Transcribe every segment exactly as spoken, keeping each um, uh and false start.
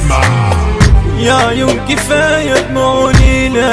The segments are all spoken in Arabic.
اسمع يا عيون كفاية دموعوني لا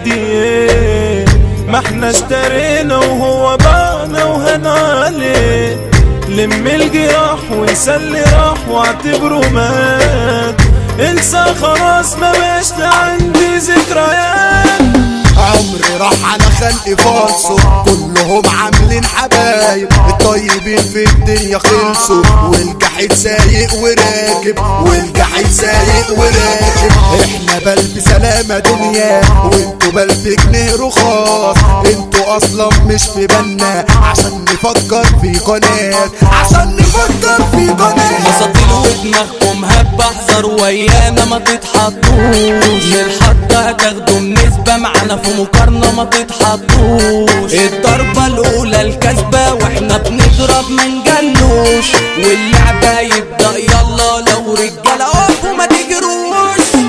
تاخديه، ما احنا اشترينا وهو باعنا وهن عليه. لم الجراح وانسى اللي راح واعتبره مات، انسى خلاص ما بقاش عندي ذكريات. عمري راح على خلق فالصو، كلهم عاملين حبايب، الطيبين في الدنيا خلصوا، والجحيد سايق وراكب، والجحيد سايق وراكب. احنا بلب سلامة دنيا وانتوا بلب جنيه رخاص، انتوا اصلا مش في بالنا عشان نفكر في قناة، عشان نفكر في قناة. مساطيل ودماغكم هب احذر ويانا ما تتحطوش، للحط هتاخدوا نسبة معانا في مقارنة ما تتحطوش. الضربة الاولى الكسبة واحنا بنضرب ما نجلوش، واللعبة يبدأ يلا لو رجالة اقفوا ما تجروش.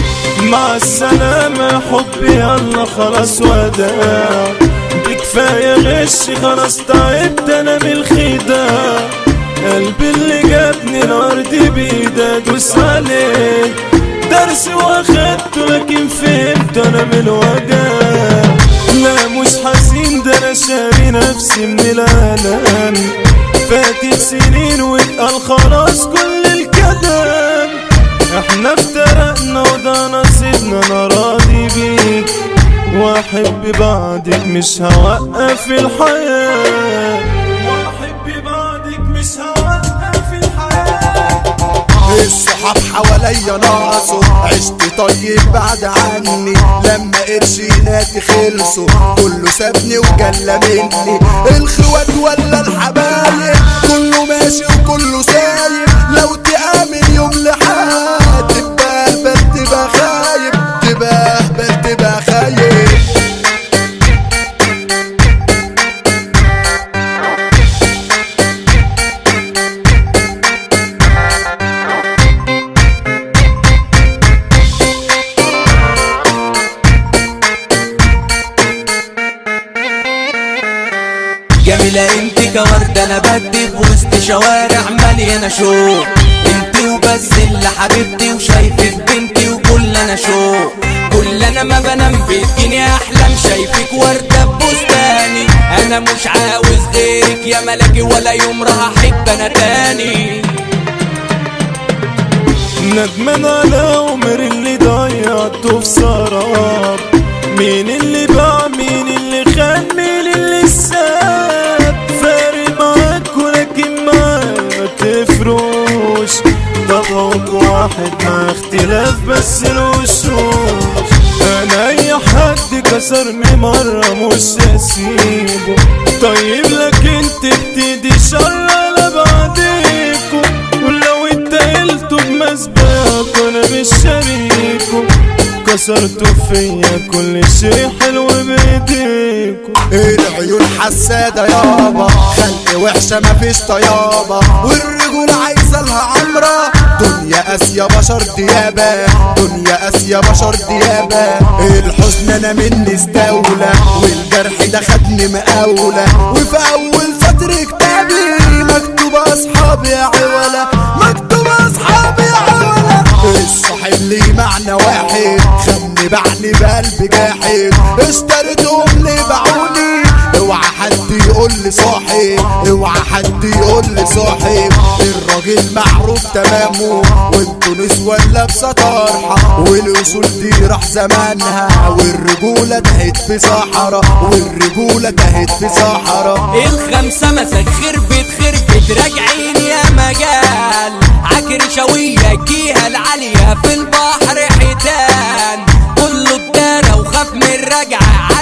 مع السلامة يا حبي يلا خلاص وداع، بكفاية غش خلاص تعبت انا من الخداع. قلبي اللي جابني الارض بيده ادوس عليه، درس واخدته لكن فهمت انا من الوجع. لا مش حزين ده انا شاري نفسي من الالم، فاتت سنين واتقال خلاص كل الكلام. احنا افترقنا وده نصيبنا انا راضي بيك، واحب بعدك مش هوقف الحياة، واحب بعدك مش هوقف الحياة. الصحاب حواليا ناقصوا، عشت طيب بعد عني، لما قرشيناتي خلصوا كله سابني وجلى مني. الخوات ولا الحبايب كله ماشي وكله سايب، لو تآمن يوم لحد تبقى اهبل تبقى خايب، تبقى اهبل تبقى خايب. جميلة انت كوردة انا بدي في وسط شوارع مليانة شوق، انت وبس اللي حبيبتي وشايفك بنتي وكل انا شوق. كل انا ما بنام بتجيني احلام شايفك وردة ببستاني، انا مش عاوز غيرك يا ملاكي ولا يوم راح احب انا تاني. ندمان على عمر اللي ضيعته في سراب، مين اللي باع مين اللي خان مين اللي ساب. فارق معاك ولكن معايا ما تفروش، ضغط واحد مع اختلاف بس الوشوش. انا اي حد كسرني مرة مش هسيبه، طيب لكن تبتدي شر على بعديكوا، ولو اتقلتوا بمسبقك انا مش شريكوا. كسرتوا فيا كل شيء حلو بايديكوا. العيون حسادة يابا، خلق وحشة مفيش طيابة، والرجول عايزة لها عمرة. دنيا قاسية بشر ديابة، دنيا قاسية بشر ديابة. الحزن انا مني استولى، والجرح ده خدني مقاولة، وفي اول سطر كتابي مكتوب اصحابي عولة، مكتوب اصحابي عولة. الصاحب ليه معنى واحد، خدني باعني بقلب جاحد، اشتريتهم ليه باعوني. اوعى حد يقول لي صاحب، اوعى حد يقول لي صاحب. الراجل معروف تمامه وانتوا نسوة لابسة طرحة، والاصول دي راح زمانها، والرجولة تهت في صحراء، والرجولة تهت في صحراء. الخمسة مسك خربت خربت راجعين يا مجال، عكر شوية جيها العالية في البحر حيتان، كله ادانا وخاف من الرجعة.